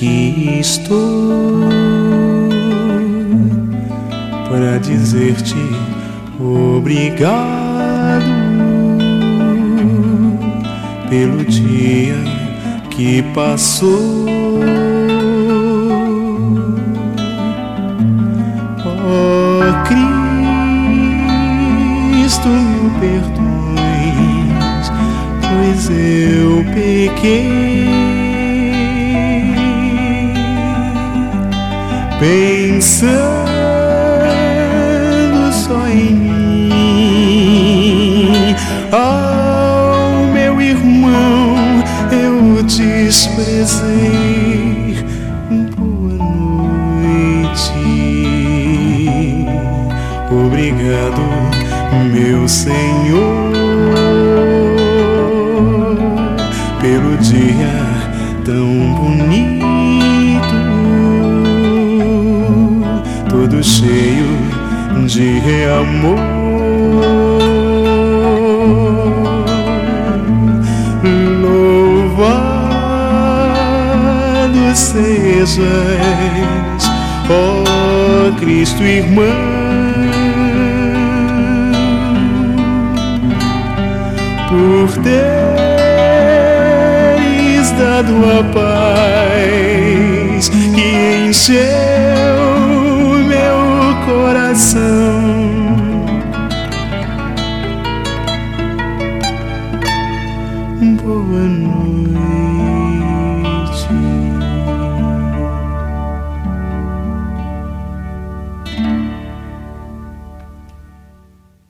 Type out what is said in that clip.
aqui estou para dizer-te obrigado pelo dia que passou. Oh Cristo, me perdoes, pois eu pequei, pensando só em mim. Ao meu irmão eu desprezei. Boa noite. Obrigado, meu Senhor, pelo dia tão bonito, todo cheio de amor. Louvado sejas, ó Cristo irmão, por teres dado a paz que encheu